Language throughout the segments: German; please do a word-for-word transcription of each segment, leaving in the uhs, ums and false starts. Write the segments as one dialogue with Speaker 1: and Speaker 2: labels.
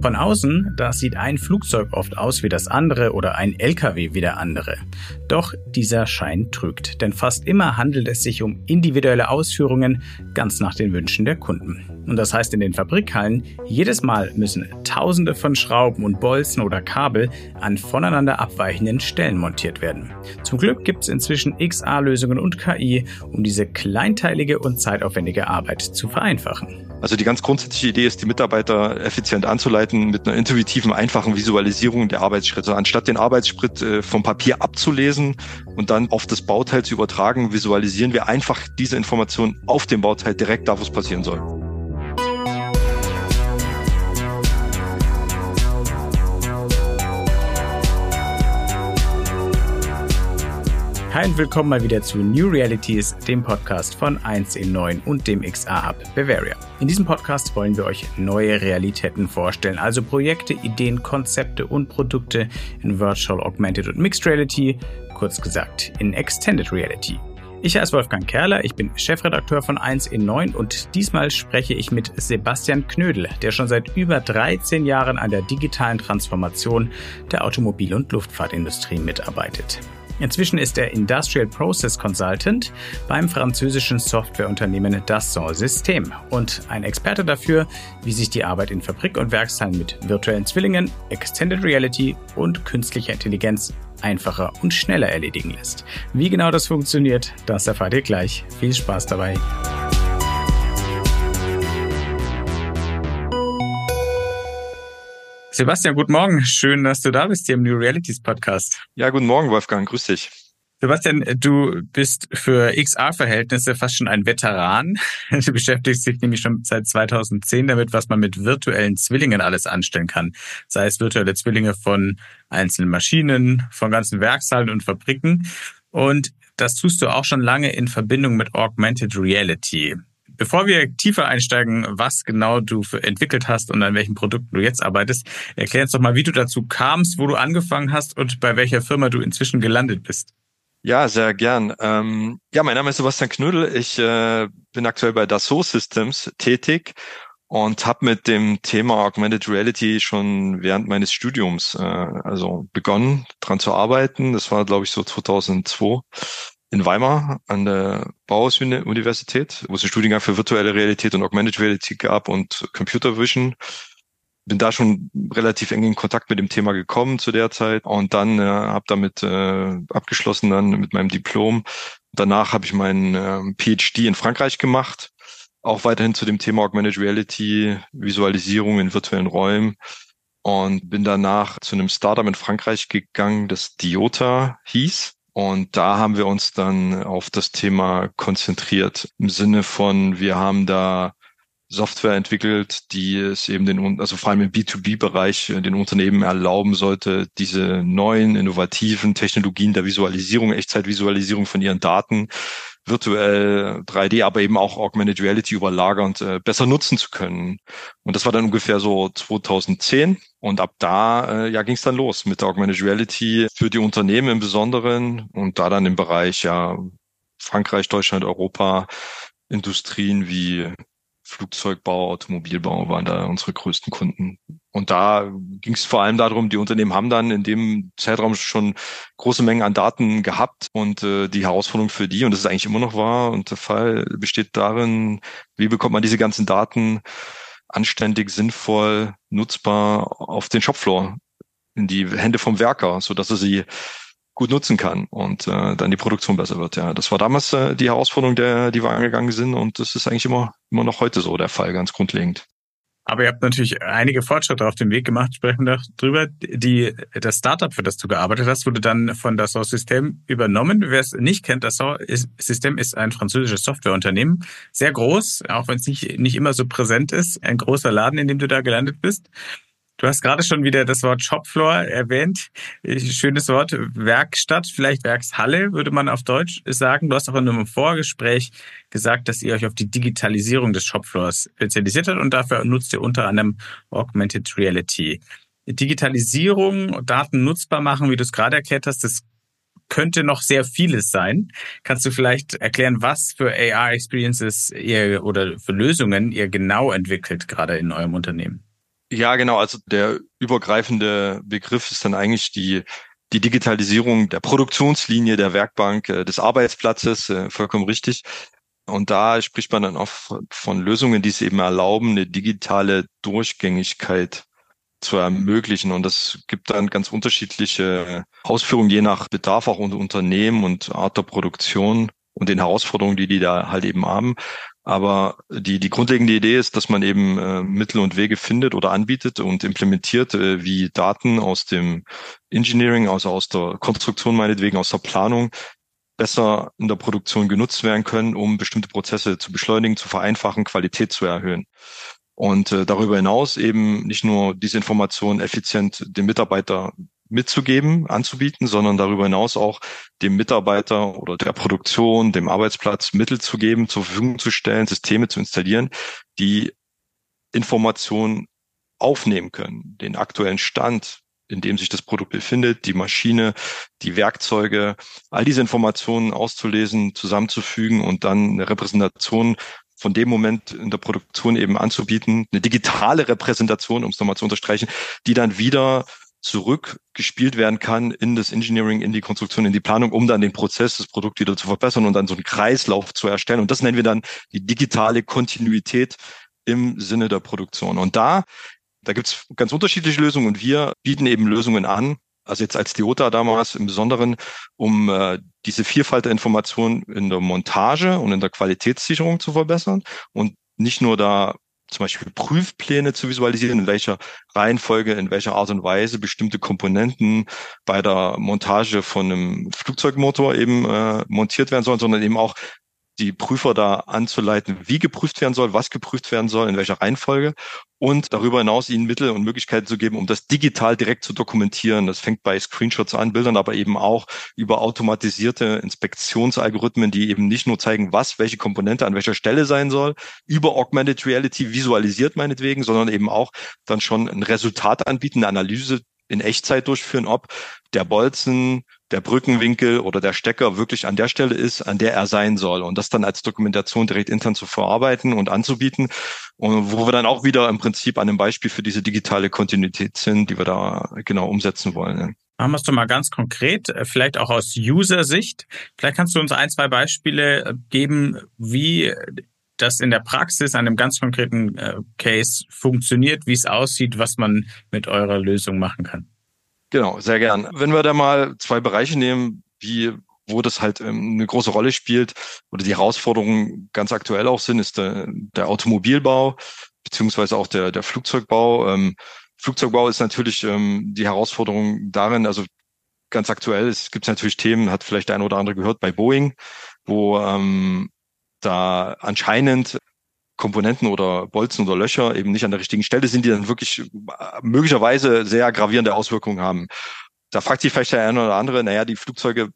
Speaker 1: Von außen, da sieht ein Flugzeug oft aus wie das andere oder ein L K W wie der andere. Doch dieser Schein trügt, denn fast immer handelt es sich um individuelle Ausführungen, ganz nach den Wünschen der Kunden. Und das heißt in den Fabrikhallen, jedes Mal müssen Tausende von Schrauben und Bolzen oder Kabel an voneinander abweichenden Stellen montiert werden. Zum Glück gibt es inzwischen X R-Lösungen und K I, um diese kleinteilige und zeitaufwendige Arbeit zu vereinfachen.
Speaker 2: Also die ganz grundsätzliche Idee ist, die Mitarbeiter effizient anzuleiten mit einer intuitiven, einfachen Visualisierung der Arbeitsschritte. Anstatt den Arbeitsschritt vom Papier abzulesen und dann auf das Bauteil zu übertragen, visualisieren wir einfach diese Information auf dem Bauteil direkt da, wo es passieren soll.
Speaker 1: Hi und willkommen mal wieder zu New Realities, dem Podcast von eins in neun und dem X R-Hub Bavaria. In diesem Podcast wollen wir euch neue Realitäten vorstellen, also Projekte, Ideen, Konzepte und Produkte in Virtual, Augmented und Mixed Reality, kurz gesagt in Extended Reality. Ich heiße Wolfgang Kerler, ich bin Chefredakteur von eins in neun und diesmal spreche ich mit Sebastian Knödel, der schon seit über dreizehn Jahren an der digitalen Transformation der Automobil- und Luftfahrtindustrie mitarbeitet. Inzwischen ist er Industrial Process Consultant beim französischen Softwareunternehmen Dassault Systèmes und ein Experte dafür, wie sich die Arbeit in Fabrik- und Werkshallen mit virtuellen Zwillingen, Extended Reality und künstlicher Intelligenz einfacher und schneller erledigen lässt. Wie genau das funktioniert, das erfahrt ihr gleich. Viel Spaß dabei! Sebastian, guten Morgen. Schön, dass du da bist hier im New Realities Podcast.
Speaker 2: Ja, guten Morgen, Wolfgang. Grüß dich.
Speaker 1: Sebastian, du bist für X R-Verhältnisse fast schon ein Veteran. Du beschäftigst dich nämlich schon seit zweitausendzehn damit, was man mit virtuellen Zwillingen alles anstellen kann. Sei es virtuelle Zwillinge von einzelnen Maschinen, von ganzen Werkshallen und Fabriken. Und das tust du auch schon lange in Verbindung mit Augmented Reality. Bevor wir tiefer einsteigen, was genau du für entwickelt hast und an welchen Produkten du jetzt arbeitest, erklär uns doch mal, wie du dazu kamst, wo du angefangen hast und bei welcher Firma du inzwischen gelandet bist.
Speaker 2: Ja, sehr gern. Ähm, ja, mein Name ist Sebastian Knödel. Ich äh, bin aktuell bei Dassault Systems tätig und habe mit dem Thema Augmented Reality schon während meines Studiums äh, also begonnen, dran zu arbeiten. Das war, glaube ich, so zweitausendzwei. In Weimar an der Bauhaus-Universität, wo es einen Studiengang für virtuelle Realität und Augmented Reality gab und Computer Vision. Bin da schon relativ eng in Kontakt mit dem Thema gekommen zu der Zeit und dann äh, habe damit äh, abgeschlossen dann mit meinem Diplom. Danach habe ich meinen äh, P H D in Frankreich gemacht, auch weiterhin zu dem Thema Augmented Reality, Visualisierung in virtuellen Räumen und bin danach zu einem Startup in Frankreich gegangen, das Diota hieß. Und da haben wir uns dann auf das Thema konzentriert im Sinne von, wir haben da Software entwickelt, die es eben den, also vor allem im B zwei B-Bereich den Unternehmen erlauben sollte, diese neuen, innovativen Technologien der Visualisierung, Echtzeitvisualisierung von ihren Daten virtuell drei D, aber eben auch Augmented Reality überlagernd äh, besser nutzen zu können. Und das war dann ungefähr so zweitausendzehn. Und ab da äh, ja ging es dann los mit der Augmented Reality für die Unternehmen im Besonderen und da dann im Bereich ja Frankreich, Deutschland, Europa, Industrien wie Flugzeugbau, Automobilbau waren da unsere größten Kunden. Und da ging es vor allem darum, die Unternehmen haben dann in dem Zeitraum schon große Mengen an Daten gehabt und äh, die Herausforderung für die, und das ist eigentlich immer noch wahr, und der Fall besteht darin, wie bekommt man diese ganzen Daten anständig, sinnvoll, nutzbar auf den Shopfloor, in die Hände vom Werker, so dass er sie gut nutzen kann und äh, dann die Produktion besser wird. Ja, das war damals äh, die Herausforderung, der, die wir angegangen sind, und das ist eigentlich immer immer noch heute so der Fall, ganz grundlegend.
Speaker 1: Aber ihr habt natürlich einige Fortschritte auf dem Weg gemacht, sprechen wir darüber. Die, das Startup, für das du gearbeitet hast, wurde dann von Dassault Systèmes übernommen. Wer es nicht kennt, Dassault Systèmes ist ein französisches Softwareunternehmen. Sehr groß, auch wenn es nicht, nicht immer so präsent ist. Ein großer Laden, in dem du da gelandet bist. Du hast gerade schon wieder das Wort Shopfloor erwähnt. Schönes Wort, Werkstatt, vielleicht Werkshalle, würde man auf Deutsch sagen. Du hast auch in einem Vorgespräch gesagt, dass ihr euch auf die Digitalisierung des Shopfloors spezialisiert habt und dafür nutzt ihr unter anderem Augmented Reality. Digitalisierung, Daten nutzbar machen, wie du es gerade erklärt hast, das könnte noch sehr vieles sein. Kannst du vielleicht erklären, was für A R-Experiences ihr oder für Lösungen ihr genau entwickelt, gerade in eurem Unternehmen?
Speaker 2: Ja, genau. Also der übergreifende Begriff ist dann eigentlich die die Digitalisierung der Produktionslinie der Werkbank, äh, des Arbeitsplatzes, äh, vollkommen richtig. Und da spricht man dann auch von Lösungen, die es eben erlauben, eine digitale Durchgängigkeit zu ermöglichen. Und das gibt dann ganz unterschiedliche Ausführungen, je nach Bedarf auch und Unternehmen und Art der Produktion und den Herausforderungen, die die da halt eben haben. Aber die, die grundlegende Idee ist, dass man eben äh, Mittel und Wege findet oder anbietet und implementiert, äh, wie Daten aus dem Engineering, also aus der Konstruktion meinetwegen, aus der Planung, besser in der Produktion genutzt werden können, um bestimmte Prozesse zu beschleunigen, zu vereinfachen, Qualität zu erhöhen. Und äh, darüber hinaus eben nicht nur diese Informationen effizient dem Mitarbeiter mitzugeben, anzubieten, sondern darüber hinaus auch dem Mitarbeiter oder der Produktion, dem Arbeitsplatz Mittel zu geben, zur Verfügung zu stellen, Systeme zu installieren, die Informationen aufnehmen können, den aktuellen Stand, in dem sich das Produkt befindet, die Maschine, die Werkzeuge, all diese Informationen auszulesen, zusammenzufügen und dann eine Repräsentation von dem Moment in der Produktion eben anzubieten, eine digitale Repräsentation, um es nochmal zu unterstreichen, die dann wieder zurückgespielt werden kann in das Engineering, in die Konstruktion, in die Planung, um dann den Prozess, das Produkt wieder zu verbessern und dann so einen Kreislauf zu erstellen. Und das nennen wir dann die digitale Kontinuität im Sinne der Produktion. Und da, da gibt's ganz unterschiedliche Lösungen und wir bieten eben Lösungen an, also jetzt als Diota damals im Besonderen, um äh, diese Vielfalt der Informationen in der Montage und in der Qualitätssicherung zu verbessern und nicht nur da zum Beispiel Prüfpläne zu visualisieren, in welcher Reihenfolge, in welcher Art und Weise bestimmte Komponenten bei der Montage von einem Flugzeugmotor eben äh, montiert werden sollen, sondern eben auch die Prüfer da anzuleiten, wie geprüft werden soll, was geprüft werden soll, in welcher Reihenfolge und darüber hinaus ihnen Mittel und Möglichkeiten zu geben, um das digital direkt zu dokumentieren. Das fängt bei Screenshots an, Bildern, aber eben auch über automatisierte Inspektionsalgorithmen, die eben nicht nur zeigen, was, welche Komponente an welcher Stelle sein soll, über Augmented Reality visualisiert meinetwegen, sondern eben auch dann schon ein Resultat anbieten, eine Analyse in Echtzeit durchführen, ob der Bolzen, der Brückenwinkel oder der Stecker wirklich an der Stelle ist, an der er sein soll. Und das dann als Dokumentation direkt intern zu verarbeiten und anzubieten. Und wo wir dann auch wieder im Prinzip an einem Beispiel für diese digitale Kontinuität sind, die wir da genau umsetzen wollen.
Speaker 1: Machen wir es doch mal ganz konkret, vielleicht auch aus User-Sicht. Vielleicht kannst du uns ein, zwei Beispiele geben, wie das in der Praxis an einem ganz konkreten äh, Case funktioniert, wie es aussieht, was man mit eurer Lösung machen kann.
Speaker 2: Genau, sehr gern. Wenn wir da mal zwei Bereiche nehmen, wie wo das halt ähm, eine große Rolle spielt oder die Herausforderungen ganz aktuell auch sind, ist der, der Automobilbau beziehungsweise auch der, der Flugzeugbau. Ähm, Flugzeugbau ist natürlich ähm, die Herausforderung darin, also ganz aktuell es gibt natürlich Themen, hat vielleicht der eine oder andere gehört, bei Boeing, wo ähm, da anscheinend Komponenten oder Bolzen oder Löcher eben nicht an der richtigen Stelle sind, die dann wirklich möglicherweise sehr gravierende Auswirkungen haben. Da fragt sich vielleicht der eine oder andere, naja, die Flugzeuge,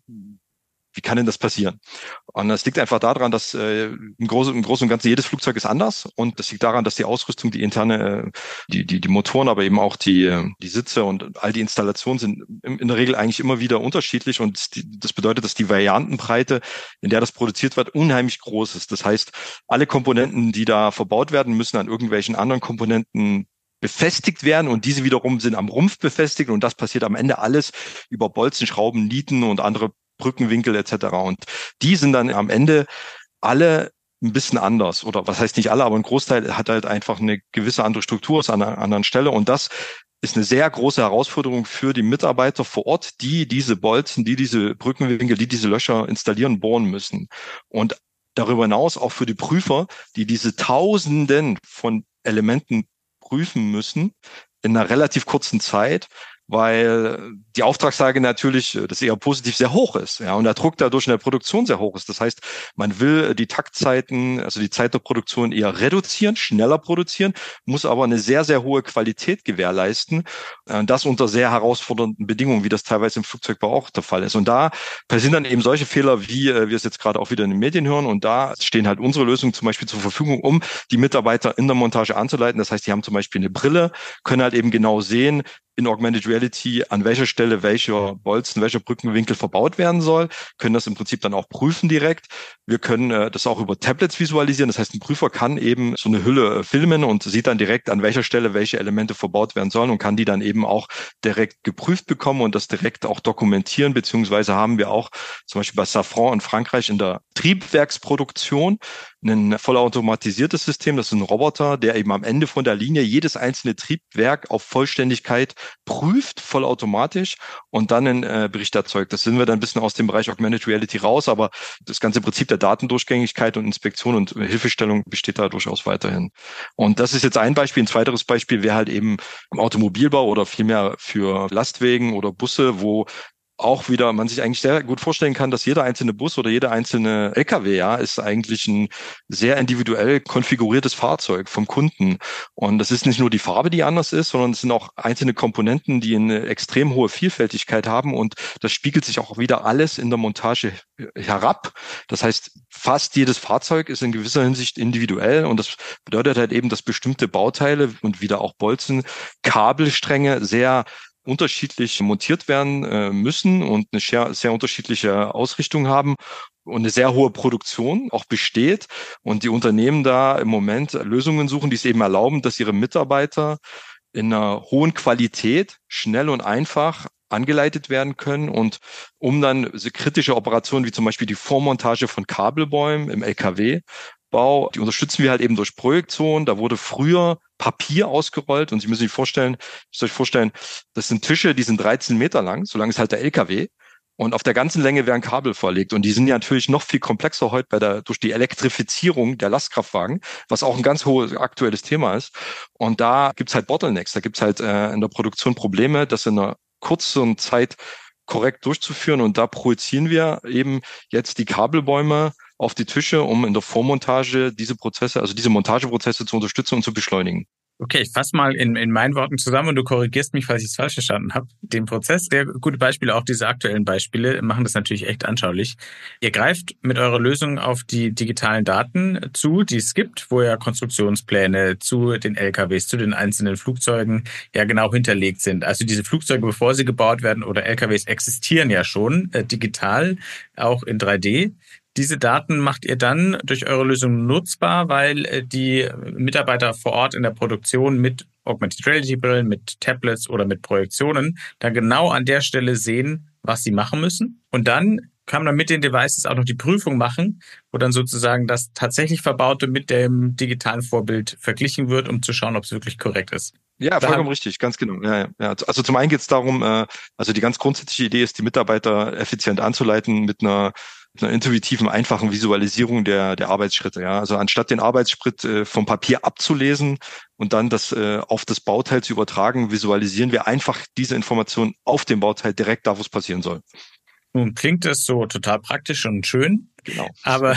Speaker 2: wie kann denn das passieren? Und das liegt einfach daran, dass äh, im, Großen, im Großen und Ganzen jedes Flugzeug ist anders und das liegt daran, dass die Ausrüstung, die interne, äh, die, die, die Motoren, aber eben auch die, die Sitze und all die Installationen sind in, in der Regel eigentlich immer wieder unterschiedlich und die, das bedeutet, dass die Variantenbreite, in der das produziert wird, unheimlich groß ist. Das heißt, alle Komponenten, die da verbaut werden, müssen an irgendwelchen anderen Komponenten befestigt werden und diese wiederum sind am Rumpf befestigt und das passiert am Ende alles über Bolzen, Schrauben, Nieten und andere Brückenwinkel et cetera. Und die sind dann am Ende alle ein bisschen anders. Oder was heißt nicht alle, aber ein Großteil hat halt einfach eine gewisse andere Struktur aus einer anderen Stelle. Und das ist eine sehr große Herausforderung für die Mitarbeiter vor Ort, die diese Bolzen, die diese Brückenwinkel, die diese Löcher installieren, bohren müssen. Und darüber hinaus auch für die Prüfer, die diese Tausenden von Elementen prüfen müssen in einer relativ kurzen Zeit, weil die Auftragslage natürlich, das ist eher positiv, sehr hoch ist, ja, und der Druck dadurch in der Produktion sehr hoch ist. Das heißt, man will die Taktzeiten, also die Zeit der Produktion eher reduzieren, schneller produzieren, muss aber eine sehr, sehr hohe Qualität gewährleisten, das unter sehr herausfordernden Bedingungen, wie das teilweise im Flugzeugbau auch der Fall ist. Und da passieren dann eben solche Fehler, wie wir es jetzt gerade auch wieder in den Medien hören. Und da stehen halt unsere Lösungen zum Beispiel zur Verfügung, um die Mitarbeiter in der Montage anzuleiten. Das heißt, die haben zum Beispiel eine Brille, können halt eben genau sehen, in Augmented Reality, an welcher Stelle welcher Bolzen, welcher Brückenwinkel verbaut werden soll, können das im Prinzip dann auch prüfen direkt. Wir können äh, das auch über Tablets visualisieren. Das heißt, ein Prüfer kann eben so eine Hülle filmen und sieht dann direkt, an welcher Stelle welche Elemente verbaut werden sollen und kann die dann eben auch direkt geprüft bekommen und das direkt auch dokumentieren. Beziehungsweise haben wir auch zum Beispiel bei Safran in Frankreich in der Triebwerksproduktion ein vollautomatisiertes System. Das ist ein Roboter, der eben am Ende von der Linie jedes einzelne Triebwerk auf Vollständigkeit prüft, vollautomatisch, und dann einen äh, Bericht erzeugt. Das sind wir dann ein bisschen aus dem Bereich Augmented Reality raus, aber das ganze Prinzip der Datendurchgängigkeit und Inspektion und Hilfestellung besteht da durchaus weiterhin. Und das ist jetzt ein Beispiel. Ein zweiteres Beispiel wäre halt eben im Automobilbau oder vielmehr für Lastwagen oder Busse, wo auch wieder man sich eigentlich sehr gut vorstellen kann, dass jeder einzelne Bus oder jeder einzelne L K W, ja, ist eigentlich ein sehr individuell konfiguriertes Fahrzeug vom Kunden. Und das ist nicht nur die Farbe, die anders ist, sondern es sind auch einzelne Komponenten, die eine extrem hohe Vielfältigkeit haben. Und das spiegelt sich auch wieder alles in der Montage herab. Das heißt, fast jedes Fahrzeug ist in gewisser Hinsicht individuell. Und das bedeutet halt eben, dass bestimmte Bauteile und wieder auch Bolzen, Kabelstränge sehr unterschiedlich montiert werden äh, müssen und eine sehr, sehr unterschiedliche Ausrichtung haben und eine sehr hohe Produktion auch besteht und die Unternehmen da im Moment Lösungen suchen, die es eben erlauben, dass ihre Mitarbeiter in einer hohen Qualität schnell und einfach angeleitet werden können und um dann so kritische Operationen wie zum Beispiel die Vormontage von Kabelbäumen im L K W-Bau, die unterstützen wir halt eben durch Projektionen. Da wurde früher Papier ausgerollt und Sie müssen sich vorstellen, müsst euch vorstellen, das sind Tische, die sind dreizehn Meter lang, so lang ist halt der L K W. Und auf der ganzen Länge werden Kabel verlegt. Und die sind ja natürlich noch viel komplexer heute bei der, durch die Elektrifizierung der Lastkraftwagen, was auch ein ganz hohes aktuelles Thema ist. Und da gibt's halt Bottlenecks, da gibt's halt äh, in der Produktion Probleme, das in einer kurzen Zeit korrekt durchzuführen. Und da projizieren wir eben jetzt die Kabelbäume auf die Tische, um in der Vormontage diese Prozesse, also diese Montageprozesse zu unterstützen und zu beschleunigen.
Speaker 1: Okay, ich fasse mal in, in meinen Worten zusammen und du korrigierst mich, falls ich es falsch verstanden habe. Den Prozess, sehr gute Beispiele, auch diese aktuellen Beispiele, machen das natürlich echt anschaulich. Ihr greift mit eurer Lösung auf die digitalen Daten zu, die es gibt, wo ja Konstruktionspläne zu den L K Ws, zu den einzelnen Flugzeugen ja genau hinterlegt sind. Also diese Flugzeuge, bevor sie gebaut werden, oder L K Ws existieren ja schon äh, digital, auch in drei D. Diese Daten macht ihr dann durch eure Lösung nutzbar, weil die Mitarbeiter vor Ort in der Produktion mit Augmented Reality Brillen, mit Tablets oder mit Projektionen dann genau an der Stelle sehen, was sie machen müssen. Und dann kann man mit den Devices auch noch die Prüfung machen, wo dann sozusagen das tatsächlich Verbaute mit dem digitalen Vorbild verglichen wird, um zu schauen, ob es wirklich korrekt ist.
Speaker 2: Ja, vollkommen da, richtig, ganz genau. Ja, ja. Also zum einen geht es darum, also die ganz grundsätzliche Idee ist, die Mitarbeiter effizient anzuleiten mit einer mit einer intuitiven, einfachen Visualisierung der der Arbeitsschritte. Ja, also anstatt den Arbeitsschritt äh, vom Papier abzulesen und dann das äh, auf das Bauteil zu übertragen, visualisieren wir einfach diese Information auf dem Bauteil direkt da, wo es passieren soll.
Speaker 1: Nun klingt das so total praktisch und schön,
Speaker 2: genau.
Speaker 1: aber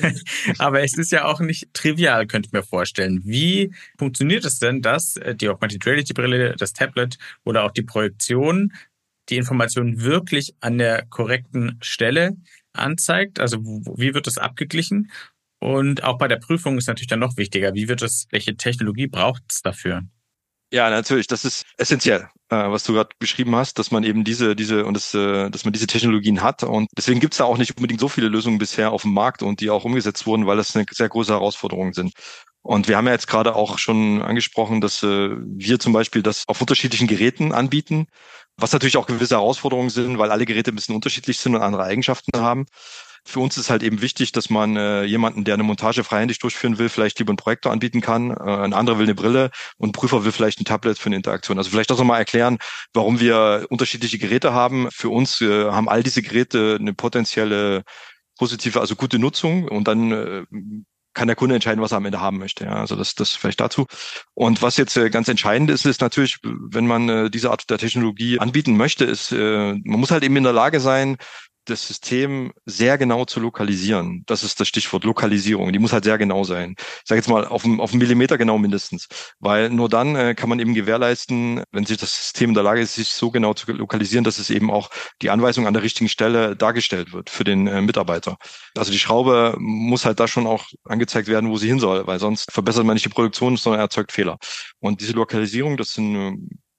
Speaker 1: aber es ist ja auch nicht trivial, könnte ich mir vorstellen. Wie funktioniert es denn, dass die Augmented Reality Brille, das Tablet oder auch die Projektion die Information wirklich an der korrekten Stelle anzeigt? Also wie wird das abgeglichen? Und auch bei der Prüfung ist natürlich dann noch wichtiger, wie wird das, welche Technologie braucht es dafür?
Speaker 2: Ja, natürlich, das ist essentiell, äh, was du gerade beschrieben hast, dass man eben diese, diese und das, äh, dass man diese Technologien hat. Und deswegen gibt's da auch nicht unbedingt so viele Lösungen bisher auf dem Markt und die auch umgesetzt wurden, weil das eine sehr große Herausforderung sind. Und wir haben ja jetzt gerade auch schon angesprochen, dass äh, wir zum Beispiel das auf unterschiedlichen Geräten anbieten, was natürlich auch gewisse Herausforderungen sind, weil alle Geräte ein bisschen unterschiedlich sind und andere Eigenschaften haben. Für uns ist halt eben wichtig, dass man äh, jemanden, der eine Montage freihändig durchführen will, vielleicht lieber einen Projektor anbieten kann. Äh, ein anderer will eine Brille und ein Prüfer will vielleicht ein Tablet für eine Interaktion. Also vielleicht auch nochmal erklären, warum wir unterschiedliche Geräte haben. Für uns äh, haben all diese Geräte eine potenzielle positive, also gute Nutzung und dann äh, kann der Kunde entscheiden, was er am Ende haben möchte. Ja, also das, das vielleicht dazu. Und was jetzt äh, ganz entscheidend ist, ist natürlich, wenn man äh, diese Art der Technologie anbieten möchte, ist, äh, man muss halt eben in der Lage sein, das System sehr genau zu lokalisieren. Das ist das Stichwort Lokalisierung. Die muss halt sehr genau sein. Ich sage jetzt mal auf einen, auf einen Millimeter genau mindestens. Weil nur dann äh, kann man eben gewährleisten, wenn sich das System in der Lage ist, sich so genau zu lokalisieren, dass es eben auch die Anweisung an der richtigen Stelle dargestellt wird für den äh, Mitarbeiter. Also die Schraube muss halt da schon auch angezeigt werden, wo sie hin soll, weil sonst verbessert man nicht die Produktion, sondern erzeugt Fehler. Und diese Lokalisierung, das sind äh,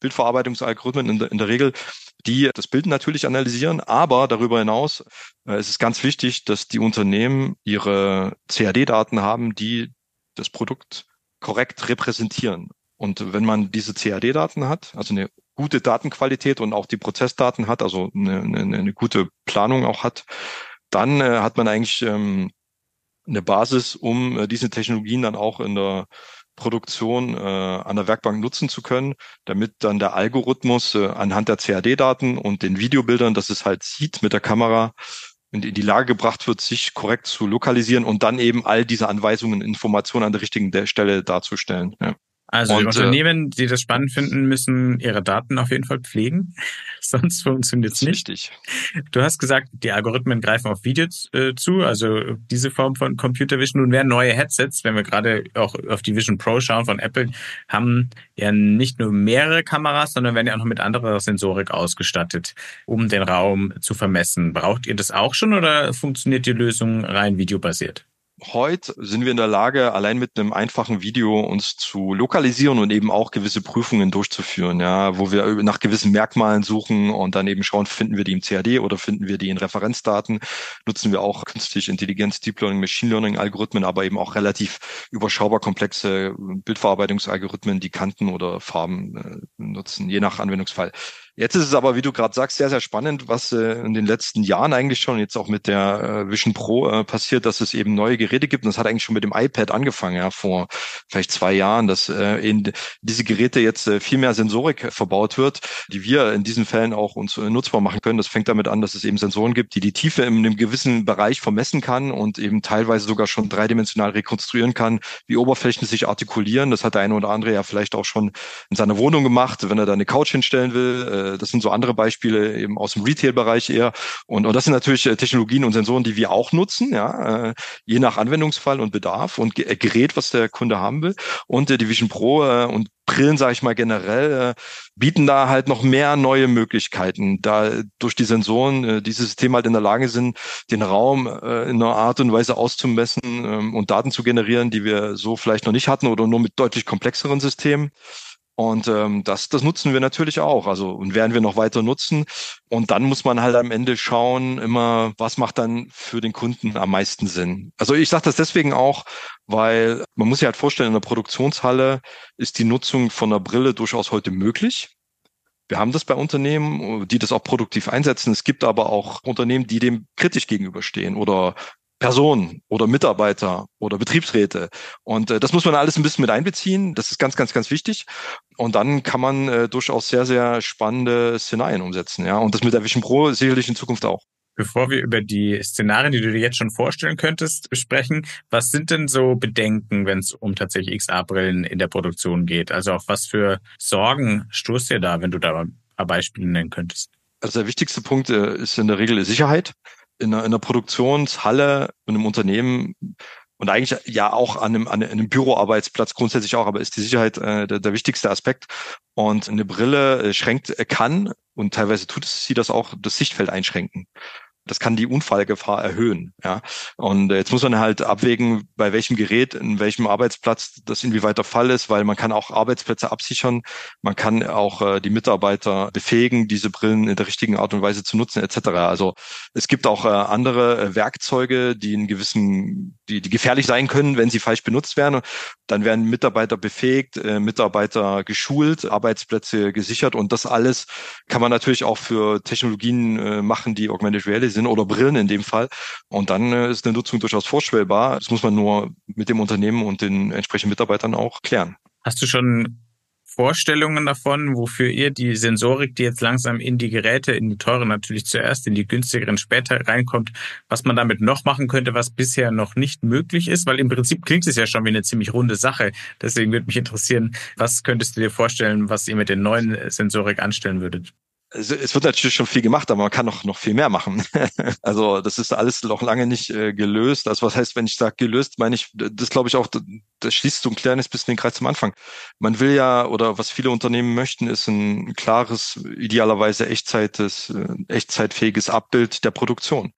Speaker 2: Bildverarbeitungsalgorithmen in der, in der Regel, die das Bild natürlich analysieren, aber darüber hinaus äh, es ist ganz wichtig, dass die Unternehmen ihre C A D-Daten haben, die das Produkt korrekt repräsentieren. Und wenn man diese C A D-Daten hat, also eine gute Datenqualität und auch die Prozessdaten hat, also eine, eine, eine gute Planung auch hat, dann äh, hat man eigentlich ähm, eine Basis, um äh, diese Technologien dann auch in der Produktion äh, an der Werkbank nutzen zu können, damit dann der Algorithmus äh, anhand der C A D-Daten und den Videobildern, dass es halt sieht mit der Kamera, in die Lage gebracht wird, sich korrekt zu lokalisieren und dann eben all diese Anweisungen, Informationen an der richtigen Stelle darzustellen. Ja.
Speaker 1: Also die
Speaker 2: Und,
Speaker 1: Unternehmen, die das spannend finden, müssen ihre Daten auf jeden Fall pflegen, sonst funktioniert es nicht.
Speaker 2: Richtig.
Speaker 1: Du hast gesagt, die Algorithmen greifen auf Videos äh, zu, also diese Form von Computer Vision. Nun werden neue Headsets, wenn wir gerade auch auf die Vision Pro schauen von Apple, haben ja nicht nur mehrere Kameras, sondern werden ja auch noch mit anderer Sensorik ausgestattet, um den Raum zu vermessen. Braucht ihr das auch schon oder funktioniert die Lösung rein videobasiert?
Speaker 2: Heute sind wir in der Lage, allein mit einem einfachen Video uns zu lokalisieren und eben auch gewisse Prüfungen durchzuführen, ja, wo wir nach gewissen Merkmalen suchen und dann eben schauen, finden wir die im C A D oder finden wir die in Referenzdaten, nutzen wir auch künstliche Intelligenz, Deep Learning, Machine Learning Algorithmen, aber eben auch relativ überschaubar komplexe Bildverarbeitungsalgorithmen, die Kanten oder Farben äh, nutzen, je nach Anwendungsfall. Jetzt ist es aber, wie du gerade sagst, sehr, sehr spannend, was äh, in den letzten Jahren eigentlich schon jetzt auch mit der äh, Vision Pro äh, passiert, dass es eben neue Geräte gibt. Und das hat eigentlich schon mit dem iPad angefangen, ja, vor vielleicht zwei Jahren, dass äh, in diese Geräte jetzt äh, viel mehr Sensorik verbaut wird, die wir in diesen Fällen auch uns äh, nutzbar machen können. Das fängt damit an, dass es eben Sensoren gibt, die die Tiefe in einem gewissen Bereich vermessen kann und eben teilweise sogar schon dreidimensional rekonstruieren kann, wie Oberflächen sich artikulieren. Das hat der eine oder andere ja vielleicht auch schon in seiner Wohnung gemacht, wenn er da eine Couch hinstellen will. Äh, Das sind so andere Beispiele eben aus dem Retail-Bereich eher. Und, und das sind natürlich Technologien und Sensoren, die wir auch nutzen, ja, je nach Anwendungsfall und Bedarf und Gerät, was der Kunde haben will. Und die Vision Pro und Brillen, sage ich mal generell, bieten da halt noch mehr neue Möglichkeiten, da durch die Sensoren diese Systeme halt in der Lage sind, den Raum in einer Art und Weise auszumessen und Daten zu generieren, die wir so vielleicht noch nicht hatten oder nur mit deutlich komplexeren Systemen. Und ähm, das, das nutzen wir natürlich auch, also und werden wir noch weiter nutzen. Und dann muss man halt am Ende schauen, immer, was macht dann für den Kunden am meisten Sinn. Also ich sage das deswegen auch, weil man muss sich halt vorstellen, in der Produktionshalle ist die Nutzung von einer Brille durchaus heute möglich. Wir haben das bei Unternehmen, die das auch produktiv einsetzen. Es gibt aber auch Unternehmen, die dem kritisch gegenüberstehen oder Personen oder Mitarbeiter oder Betriebsräte. Und äh, das muss man alles ein bisschen mit einbeziehen. Das ist ganz, ganz, ganz wichtig. Und dann kann man äh, durchaus sehr, sehr spannende Szenarien umsetzen. Ja, und das mit der Vision Pro sicherlich in Zukunft auch.
Speaker 1: Bevor wir über die Szenarien, die du dir jetzt schon vorstellen könntest, sprechen, was sind denn so Bedenken, wenn es um tatsächlich X R-Brillen in der Produktion geht? Also auf was für Sorgen stoßt ihr da, wenn du da Beispiele nennen könntest?
Speaker 2: Also der wichtigste Punkt äh, ist in der Regel Sicherheit. In einer, in einer Produktionshalle, in einem Unternehmen und eigentlich ja auch an einem, an einem Büroarbeitsplatz grundsätzlich auch, aber ist die Sicherheit äh, der, der wichtigste Aspekt. Und eine Brille äh, schränkt, äh, kann, und teilweise tut es sie das auch, das Sichtfeld einschränken. Das kann die Unfallgefahr erhöhen, ja. Und jetzt muss man halt abwägen, bei welchem Gerät, in welchem Arbeitsplatz das inwieweit der Fall ist, weil man kann auch Arbeitsplätze absichern, man kann auch äh, die Mitarbeiter befähigen, diese Brillen in der richtigen Art und Weise zu nutzen, et cetera. Also es gibt auch äh, andere äh, Werkzeuge, die in gewissen, die, die gefährlich sein können, wenn sie falsch benutzt werden. Dann werden Mitarbeiter befähigt, äh, Mitarbeiter geschult, Arbeitsplätze gesichert und das alles kann man natürlich auch für Technologien äh, machen, die Augmented Reality sind oder Brillen in dem Fall. Und dann äh, ist eine Nutzung durchaus vorstellbar. Das muss man nur mit dem Unternehmen und den entsprechenden Mitarbeitern auch klären.
Speaker 1: Hast du schon Vorstellungen davon, wofür ihr die Sensorik, die jetzt langsam in die Geräte, in die teuren natürlich zuerst, in die günstigeren später reinkommt, was man damit noch machen könnte, was bisher noch nicht möglich ist? Weil im Prinzip klingt es ja schon wie eine ziemlich runde Sache. Deswegen würde mich interessieren, was könntest du dir vorstellen, was ihr mit den neuen Sensorik anstellen würdet?
Speaker 2: Es, es wird natürlich schon viel gemacht, aber man kann noch noch viel mehr machen. Also das ist alles noch lange nicht äh, gelöst. Also was heißt, wenn ich sage gelöst, meine ich, das glaube ich auch, das, das schließt so ein kleines bisschen den Kreis zum Anfang. Man will ja, oder was viele Unternehmen möchten, ist ein klares, idealerweise echtzeites, äh, echtzeitfähiges Abbild der Produktion.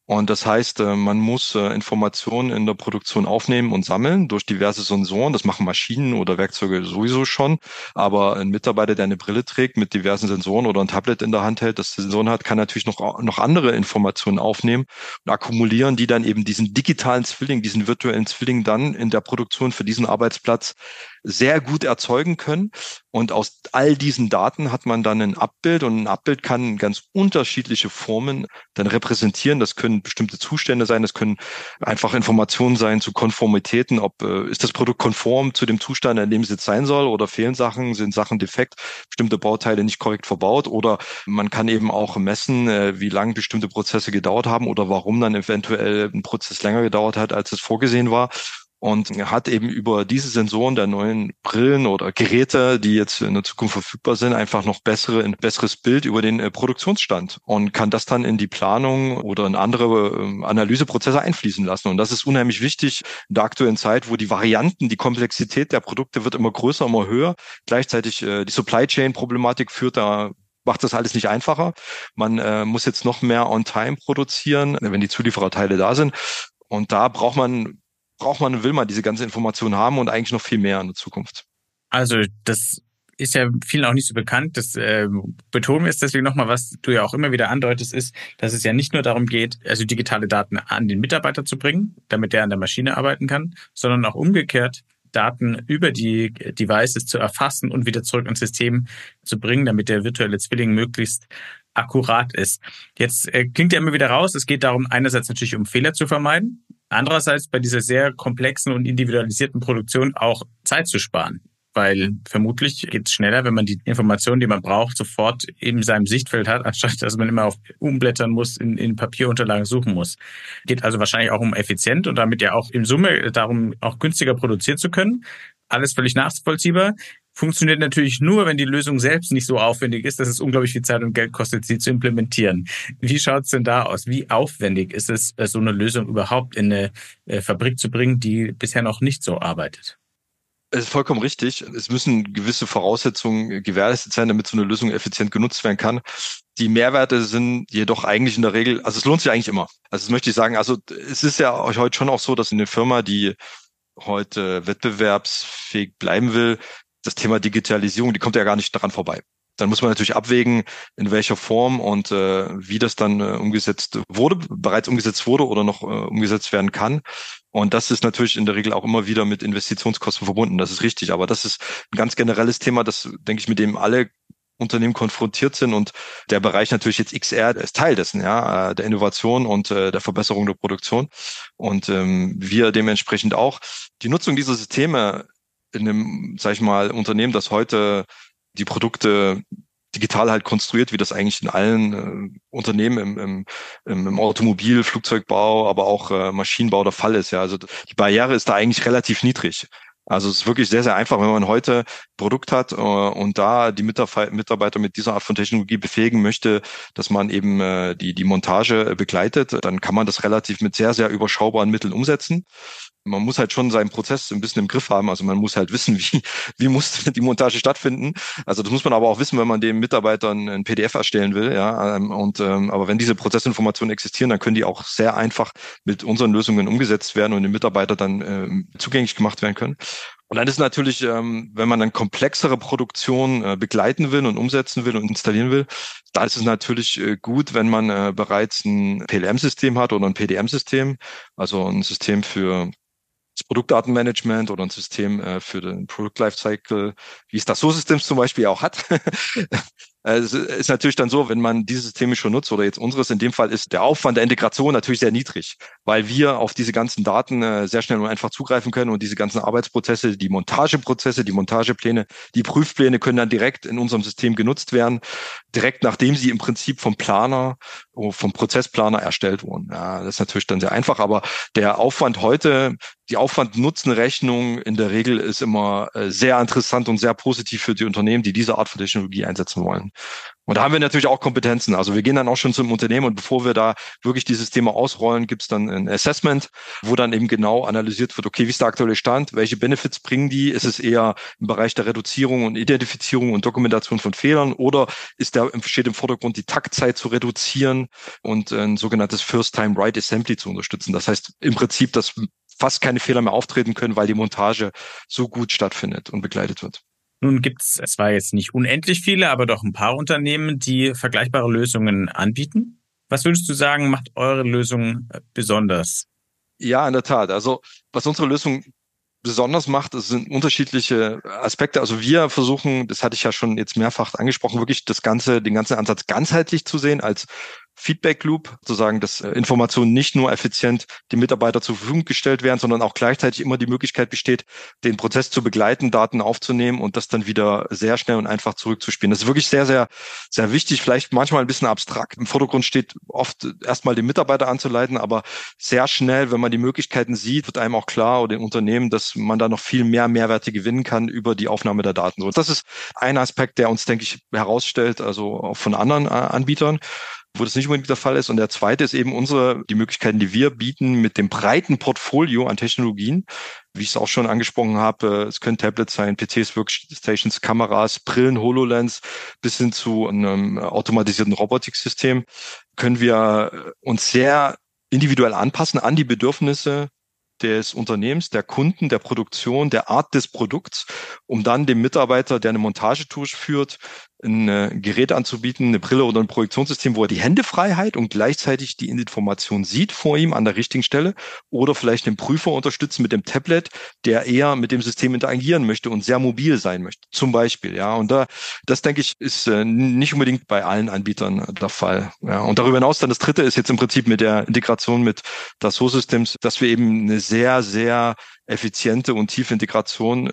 Speaker 2: Und das heißt, man muss Informationen in der Produktion aufnehmen und sammeln durch diverse Sensoren. Das machen Maschinen oder Werkzeuge sowieso schon. Aber ein Mitarbeiter, der eine Brille trägt mit diversen Sensoren oder ein Tablet in der Hand hält, das Sensoren hat, kann natürlich noch, noch andere Informationen aufnehmen und akkumulieren, die dann eben diesen digitalen Zwilling, diesen virtuellen Zwilling dann in der Produktion für diesen Arbeitsplatz sehr gut erzeugen können. Und aus all diesen Daten hat man dann ein Abbild, und ein Abbild kann ganz unterschiedliche Formen dann repräsentieren. Das können bestimmte Zustände sein, das können einfach Informationen sein zu Konformitäten, ob äh, ist das Produkt konform zu dem Zustand, in dem es jetzt sein soll, oder fehlen Sachen, sind Sachen defekt, bestimmte Bauteile nicht korrekt verbaut, oder man kann eben auch messen, äh, wie lange bestimmte Prozesse gedauert haben oder warum dann eventuell ein Prozess länger gedauert hat, als es vorgesehen war. Und hat eben über diese Sensoren der neuen Brillen oder Geräte, die jetzt in der Zukunft verfügbar sind, einfach noch bessere, ein besseres Bild über den Produktionsstand und kann das dann in die Planung oder in andere Analyseprozesse einfließen lassen. Und das ist unheimlich wichtig in der aktuellen Zeit, wo die Varianten, die Komplexität der Produkte wird immer größer, immer höher. Gleichzeitig die Supply Chain Problematik führt da macht das alles nicht einfacher. Man äh, muss jetzt noch mehr on time produzieren, wenn die Zuliefererteile da sind. Und da braucht man braucht man, will man diese ganze Information haben und eigentlich noch viel mehr in der Zukunft.
Speaker 1: Also das ist ja vielen auch nicht so bekannt. Das äh, betonen wir jetzt deswegen nochmal, was du ja auch immer wieder andeutest, ist, dass es ja nicht nur darum geht, also digitale Daten an den Mitarbeiter zu bringen, damit der an der Maschine arbeiten kann, sondern auch umgekehrt Daten über die Devices zu erfassen und wieder zurück ins System zu bringen, damit der virtuelle Zwilling möglichst akkurat ist. Jetzt äh, klingt ja immer wieder raus, es geht darum, einerseits natürlich um Fehler zu vermeiden, andererseits bei dieser sehr komplexen und individualisierten Produktion auch Zeit zu sparen. Weil vermutlich geht es schneller, wenn man die Informationen, die man braucht, sofort in seinem Sichtfeld hat, anstatt dass man immer auf umblättern muss, in, in Papierunterlagen suchen muss. Geht also wahrscheinlich auch um effizient und damit ja auch in Summe darum, auch günstiger produzieren zu können. Alles völlig nachvollziehbar. Funktioniert natürlich nur, wenn die Lösung selbst nicht so aufwendig ist, dass es unglaublich viel Zeit und Geld kostet, sie zu implementieren. Wie schaut es denn da aus? Wie aufwendig ist es, so eine Lösung überhaupt in eine Fabrik zu bringen, die bisher noch nicht so arbeitet?
Speaker 2: Es ist vollkommen richtig. Es müssen gewisse Voraussetzungen gewährleistet sein, damit so eine Lösung effizient genutzt werden kann. Die Mehrwerte sind jedoch eigentlich in der Regel, also es lohnt sich eigentlich immer. Also das möchte ich sagen, also es ist ja heute schon auch so, dass eine Firma, die heute wettbewerbsfähig bleiben will, das Thema Digitalisierung, die kommt ja gar nicht daran vorbei. Dann muss man natürlich abwägen, in welcher Form und äh, wie das dann äh, umgesetzt wurde, bereits umgesetzt wurde oder noch äh, umgesetzt werden kann. Und das ist natürlich in der Regel auch immer wieder mit Investitionskosten verbunden. Das ist richtig. Aber das ist ein ganz generelles Thema, das, denke ich, mit dem alle Unternehmen konfrontiert sind. Und der Bereich natürlich jetzt X R ist Teil dessen, ja, der Innovation und äh, der Verbesserung der Produktion. Und ähm, wir dementsprechend auch. Die Nutzung dieser Systeme in einem, sag ich mal, Unternehmen, das heute die Produkte digital halt konstruiert, wie das eigentlich in allen äh, Unternehmen im, im, im Automobil, Flugzeugbau, aber auch äh, Maschinenbau der Fall ist. Ja, also die Barriere ist da eigentlich relativ niedrig. Also es ist wirklich sehr, sehr einfach, wenn man heute ein Produkt hat äh, und da die Mitarbeiter mit dieser Art von Technologie befähigen möchte, dass man eben äh, die die Montage begleitet, dann kann man das relativ mit sehr, sehr überschaubaren Mitteln umsetzen. Man muss halt schon seinen Prozess ein bisschen im Griff haben. Also man muss halt wissen, wie wie muss die Montage stattfinden. Also das muss man aber auch wissen, wenn man dem Mitarbeitern ein P D F erstellen will. Ja, und ähm, aber wenn diese Prozessinformationen existieren, dann können die auch sehr einfach mit unseren Lösungen umgesetzt werden und dem Mitarbeiter dann ähm, zugänglich gemacht werden können. Und dann ist natürlich, ähm, wenn man dann komplexere Produktion äh, begleiten will und umsetzen will und installieren will, da ist es natürlich äh, gut, wenn man äh, bereits ein P L M-System hat oder ein P D M-System, also ein System für das Produktdatenmanagement oder ein System äh, für den Product Lifecycle, wie es Dassault Systems zum Beispiel auch hat. Es ist natürlich dann so, wenn man diese Systeme schon nutzt oder jetzt unseres in dem Fall, ist der Aufwand der Integration natürlich sehr niedrig, weil wir auf diese ganzen Daten äh, sehr schnell und einfach zugreifen können und diese ganzen Arbeitsprozesse, die Montageprozesse, die Montagepläne, die Prüfpläne können dann direkt in unserem System genutzt werden, direkt nachdem sie im Prinzip vom Planer, vom Prozessplaner erstellt wurden. Ja, das ist natürlich dann sehr einfach, aber der Aufwand heute, die Aufwand-Nutzen-Rechnung in der Regel ist immer äh, sehr interessant und sehr positiv für die Unternehmen, die diese Art von Technologie einsetzen wollen. Und da haben wir natürlich auch Kompetenzen. Also wir gehen dann auch schon zum Unternehmen und bevor wir da wirklich die Systeme ausrollen, gibt es dann ein Assessment, wo dann eben genau analysiert wird, okay, wie ist der aktuelle Stand, welche Benefits bringen die? Ist es eher im Bereich der Reduzierung und Identifizierung und Dokumentation von Fehlern oder ist der, steht im Vordergrund, die Taktzeit zu reduzieren und ein sogenanntes First-Time-Right-Assembly zu unterstützen? Das heißt im Prinzip, dass fast keine Fehler mehr auftreten können, weil die Montage so gut stattfindet und begleitet wird.
Speaker 1: Nun gibt es zwar jetzt nicht unendlich viele, aber doch ein paar Unternehmen, die vergleichbare Lösungen anbieten. Was würdest du sagen, macht eure Lösung besonders?
Speaker 2: Ja, in der Tat. Also was unsere Lösung besonders macht, das sind unterschiedliche Aspekte. Also wir versuchen, das hatte ich ja schon jetzt mehrfach angesprochen, wirklich das Ganze, den ganzen Ansatz ganzheitlich zu sehen als Feedback Loop, zu sagen, dass Informationen nicht nur effizient dem Mitarbeiter zur Verfügung gestellt werden, sondern auch gleichzeitig immer die Möglichkeit besteht, den Prozess zu begleiten, Daten aufzunehmen und das dann wieder sehr schnell und einfach zurückzuspielen. Das ist wirklich sehr, sehr, sehr wichtig, vielleicht manchmal ein bisschen abstrakt. Im Vordergrund steht oft erstmal den Mitarbeiter anzuleiten, aber sehr schnell, wenn man die Möglichkeiten sieht, wird einem auch klar oder dem Unternehmen, dass man da noch viel mehr Mehrwerte gewinnen kann über die Aufnahme der Daten. So, das ist ein Aspekt, der uns, denke ich, herausstellt, also auch von anderen Anbietern, wo das nicht unbedingt der Fall ist. Und der zweite ist eben unsere, die Möglichkeiten, die wir bieten mit dem breiten Portfolio an Technologien. Wie ich es auch schon angesprochen habe, es können Tablets sein, P Cs, Workstations, Kameras, Brillen, HoloLens, bis hin zu einem automatisierten Robotiksystem, können wir uns sehr individuell anpassen an die Bedürfnisse des Unternehmens, der Kunden, der Produktion, der Art des Produkts, um dann dem Mitarbeiter, der eine Montage durchführt, ein Gerät anzubieten, eine Brille oder ein Projektionssystem, wo er die Händefreiheit und gleichzeitig die Information sieht vor ihm an der richtigen Stelle oder vielleicht den Prüfer unterstützen mit dem Tablet, der eher mit dem System interagieren möchte und sehr mobil sein möchte, zum Beispiel. Ja, und da, das denke ich, ist nicht unbedingt bei allen Anbietern der Fall. Ja, und darüber hinaus dann das Dritte ist jetzt im Prinzip mit der Integration mit Dassault Systems, dass wir eben eine sehr, sehr effiziente und tiefe Integration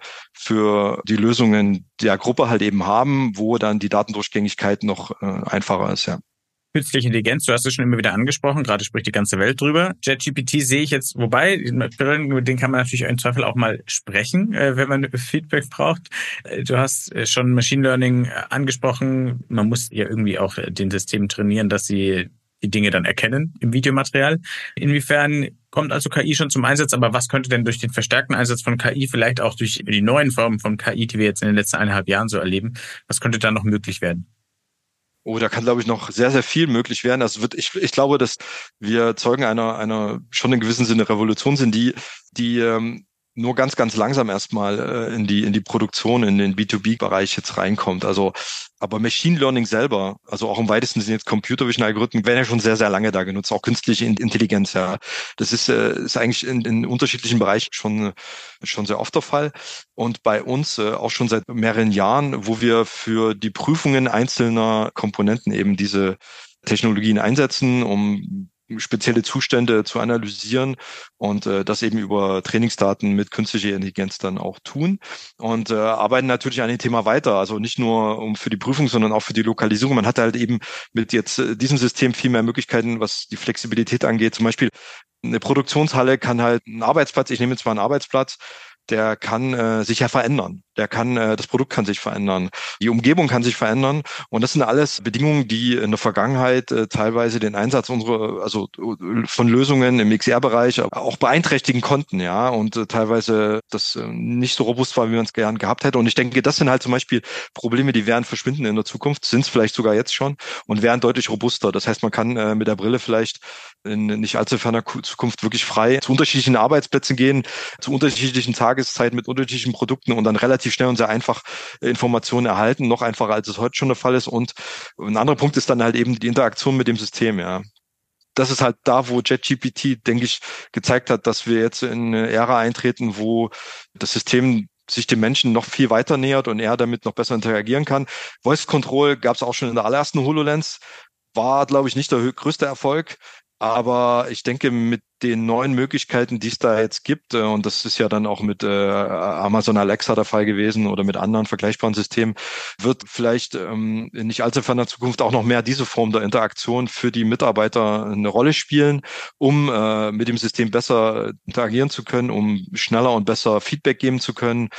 Speaker 2: für die Lösungen der Gruppe halt eben haben, wo dann die Datendurchgängigkeit noch äh, einfacher ist, ja.
Speaker 1: Künstliche Intelligenz, du hast es schon immer wieder angesprochen, gerade spricht die ganze Welt drüber. ChatGPT sehe ich jetzt, wobei, mit denen kann man natürlich im Zweifel auch mal sprechen, wenn man Feedback braucht. Du hast schon Machine Learning angesprochen. Man muss ja irgendwie auch den System trainieren, dass sie die Dinge dann erkennen im Videomaterial. Inwiefern kommt also K I schon zum Einsatz, aber was könnte denn durch den verstärkten Einsatz von K I, vielleicht auch durch die neuen Formen von K I, die wir jetzt in den letzten eineinhalb Jahren so erleben, was könnte da noch möglich werden?
Speaker 2: Oh, da kann, glaube ich, noch sehr, sehr viel möglich werden. Also wird, ich, ich glaube, dass wir Zeugen einer, einer schon in gewissem Sinne Revolution sind, die, die ähm, nur ganz, ganz langsam erstmal äh, in die in die Produktion, in den B zwei B-Bereich jetzt reinkommt. Also, aber Machine Learning selber, also auch im weitesten Sinne jetzt Computer Vision Algorithmen, werden ja schon sehr, sehr lange da genutzt, auch künstliche Intelligenz, ja. Das ist, äh, ist eigentlich in, in unterschiedlichen Bereichen schon, schon sehr oft der Fall. Und bei uns äh, auch schon seit mehreren Jahren, wo wir für die Prüfungen einzelner Komponenten eben diese Technologien einsetzen, um spezielle Zustände zu analysieren und äh, das eben über Trainingsdaten mit künstlicher Intelligenz dann auch tun und äh, arbeiten natürlich an dem Thema weiter, also nicht nur um für die Prüfung, sondern auch für die Lokalisierung. Man hat halt eben mit jetzt äh, diesem System viel mehr Möglichkeiten, was die Flexibilität angeht. Zum Beispiel eine Produktionshalle kann halt einen Arbeitsplatz, ich nehme jetzt mal einen Arbeitsplatz, der kann äh, sich ja verändern. Der kann, äh, das Produkt kann sich verändern. Die Umgebung kann sich verändern. Und das sind alles Bedingungen, die in der Vergangenheit äh, teilweise den Einsatz unserer, also von Lösungen im X R-Bereich auch beeinträchtigen konnten, ja. Und äh, teilweise das äh, nicht so robust war, wie man es gern gehabt hätte. Und ich denke, das sind halt zum Beispiel Probleme, die werden verschwinden in der Zukunft, sind es vielleicht sogar jetzt schon und werden deutlich robuster. Das heißt, man kann äh, mit der Brille vielleicht in nicht allzu ferner Zukunft wirklich frei zu unterschiedlichen Arbeitsplätzen gehen, zu unterschiedlichen Tageszeiten mit unterschiedlichen Produkten und dann relativ schnell und sehr einfach Informationen erhalten, noch einfacher, als es heute schon der Fall ist. Und ein anderer Punkt ist dann halt eben die Interaktion mit dem System, ja. Das ist halt da, wo ChatGPT, denke ich, gezeigt hat, dass wir jetzt in eine Ära eintreten, wo das System sich dem Menschen noch viel weiter nähert und er damit noch besser interagieren kann. Voice Control gab es auch schon in der allerersten HoloLens, war, glaube ich, nicht der größte Erfolg. Aber ich denke, mit den neuen Möglichkeiten, die es da jetzt gibt, äh, und das ist ja dann auch mit äh, Amazon Alexa der Fall gewesen oder mit anderen vergleichbaren Systemen, wird vielleicht ähm, in nicht allzu ferner Zukunft auch noch mehr diese Form der Interaktion für die Mitarbeiter eine Rolle spielen, um äh, mit dem System besser interagieren zu können, um schneller und besser Feedback geben zu können.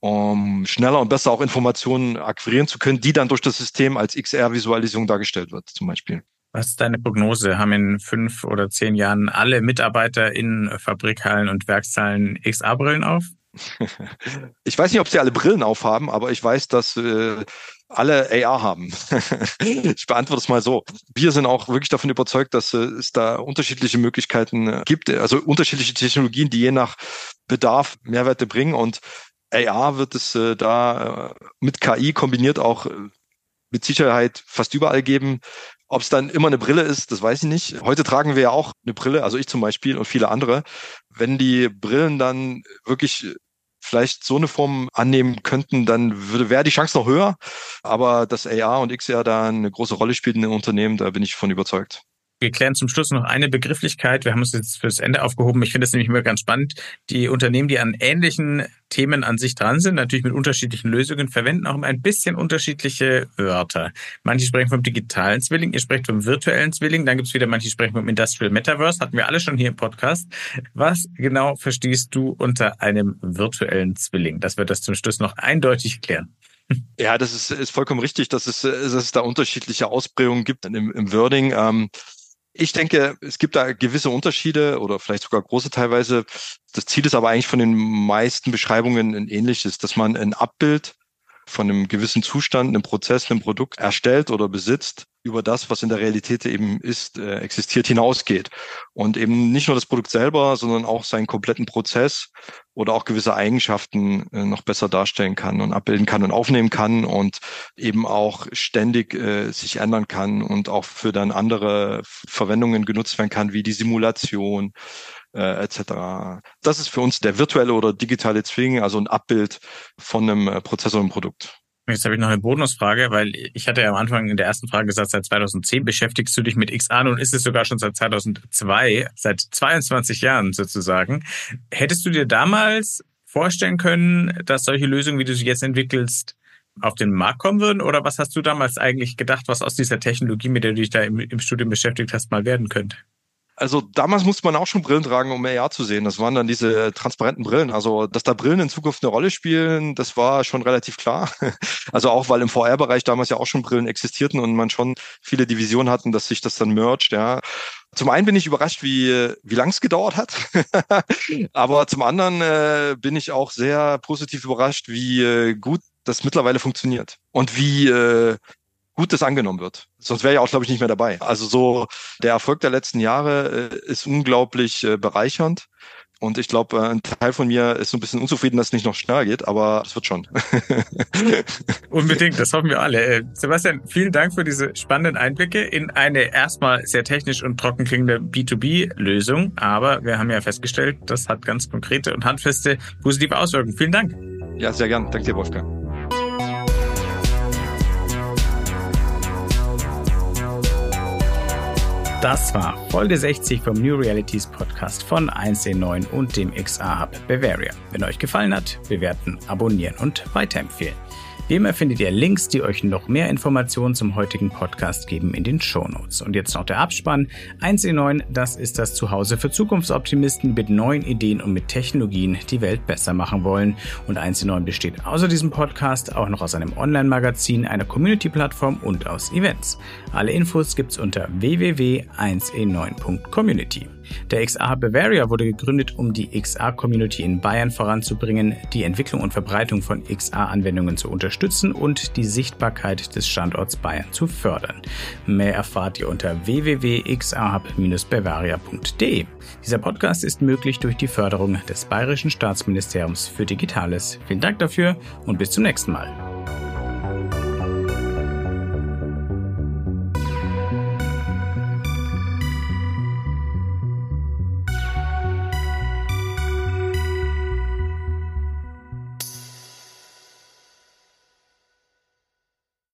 Speaker 2: um schneller und besser auch Informationen akquirieren zu können, die dann durch das System als X R-Visualisierung dargestellt wird, zum Beispiel.
Speaker 1: Was ist deine Prognose? Haben in fünf oder zehn Jahren alle Mitarbeiter in Fabrikhallen und Werkshallen X R-Brillen auf?
Speaker 2: Ich weiß nicht, ob sie alle Brillen aufhaben, aber ich weiß, dass äh, alle A R haben. Ich beantworte es mal so. Wir sind auch wirklich davon überzeugt, dass äh, es da unterschiedliche Möglichkeiten äh, gibt, also unterschiedliche Technologien, die je nach Bedarf Mehrwerte bringen. Und A R wird es äh, da äh, mit K I kombiniert auch äh, mit Sicherheit fast überall geben. Ob es dann immer eine Brille ist, das weiß ich nicht. Heute tragen wir ja auch eine Brille, also ich zum Beispiel und viele andere. Wenn die Brillen dann wirklich vielleicht so eine Form annehmen könnten, dann würde wäre die Chance noch höher. Aber dass A R und X R da eine große Rolle spielt in den Unternehmen, da bin ich von überzeugt.
Speaker 1: Wir klären zum Schluss noch eine Begrifflichkeit. Wir haben uns jetzt fürs Ende aufgehoben. Ich finde das nämlich immer ganz spannend. Die Unternehmen, die an ähnlichen Themen an sich dran sind, natürlich mit unterschiedlichen Lösungen, verwenden auch immer ein bisschen unterschiedliche Wörter. Manche sprechen vom digitalen Zwilling, ihr sprecht vom virtuellen Zwilling. Dann gibt es wieder manche, die sprechen vom Industrial Metaverse. Hatten wir alle schon hier im Podcast. Was genau verstehst du unter einem virtuellen Zwilling? Das wird das zum Schluss noch eindeutig klären.
Speaker 2: Ja, das ist, ist vollkommen richtig, dass es, dass es da unterschiedliche Ausprägungen gibt im, im Wording. Ähm, Ich denke, es gibt da gewisse Unterschiede oder vielleicht sogar große teilweise. Das Ziel ist aber eigentlich von den meisten Beschreibungen ein ähnliches, dass man ein Abbild von einem gewissen Zustand, einem Prozess, einem Produkt erstellt oder besitzt, über das, was in der Realität eben ist, äh, existiert, hinausgeht. Und eben nicht nur das Produkt selber, sondern auch seinen kompletten Prozess oder auch gewisse Eigenschaften äh, noch besser darstellen kann und abbilden kann und aufnehmen kann und eben auch ständig äh, sich ändern kann und auch für dann andere Verwendungen genutzt werden kann, wie die Simulation, äh, et cetera. Das ist für uns der virtuelle oder digitale Zwilling, also ein Abbild von einem äh, Prozess oder einem Produkt.
Speaker 1: Jetzt habe ich noch eine Bonusfrage, weil ich hatte ja am Anfang in der ersten Frage gesagt, seit zweitausendzehn beschäftigst du dich mit X R, nun ist es sogar schon seit zweitausendzwei, seit zweiundzwanzig Jahren sozusagen. Hättest du dir damals vorstellen können, dass solche Lösungen, wie du sie jetzt entwickelst, auf den Markt kommen würden? Oder was hast du damals eigentlich gedacht, was aus dieser Technologie, mit der du dich da im, im Studium beschäftigt hast, mal werden könnte?
Speaker 2: Also damals musste man auch schon Brillen tragen, um A R zu sehen. Das waren dann diese transparenten Brillen. Also, dass da Brillen in Zukunft eine Rolle spielen, das war schon relativ klar. Also auch, weil im V R-Bereich damals ja auch schon Brillen existierten und man schon viele Divisionen hatten, dass sich das dann mergt, ja. Zum einen bin ich überrascht, wie, wie lang es gedauert hat. Aber zum anderen äh, bin ich auch sehr positiv überrascht, wie äh, gut das mittlerweile funktioniert. Und wie äh, gut das angenommen wird. Sonst wäre ich auch, glaube ich, nicht mehr dabei. Also so der Erfolg der letzten Jahre äh, ist unglaublich äh, bereichernd. Und ich glaube, äh, ein Teil von mir ist so ein bisschen unzufrieden, dass es nicht noch schneller geht, aber es wird schon.
Speaker 1: Unbedingt, das hoffen wir alle. Sebastian, vielen Dank für diese spannenden Einblicke in eine erstmal sehr technisch und trocken klingende B zwei B-Lösung. Aber wir haben ja festgestellt, das hat ganz konkrete und handfeste positive Auswirkungen. Vielen Dank.
Speaker 2: Ja, sehr gern. Danke dir, Wolfgang.
Speaker 1: Das war Folge sechzig vom New Realities Podcast von eins in neun und dem X R-Hub Bavaria. Wenn euch gefallen hat, bewerten, abonnieren und weiterempfehlen. Wie immer findet ihr Links, die euch noch mehr Informationen zum heutigen Podcast geben, in den Shownotes. Und jetzt noch der Abspann. eins in neun, das ist das Zuhause für Zukunftsoptimisten mit neuen Ideen und mit Technologien, die Welt besser machen wollen. Und eins in neun besteht außer diesem Podcast auch noch aus einem Online-Magazin, einer Community-Plattform und aus Events. Alle Infos gibt's unter w w w punkt eins in neun punkt community. Der X R-Hub Bavaria wurde gegründet, um die X R-Community in Bayern voranzubringen, die Entwicklung und Verbreitung von X R-Anwendungen zu unterstützen und die Sichtbarkeit des Standorts Bayern zu fördern. Mehr erfahrt ihr unter w w w punkt x r hub dash bavaria punkt d e. Dieser Podcast ist möglich durch die Förderung des Bayerischen Staatsministeriums für Digitales. Vielen Dank dafür und bis zum nächsten Mal.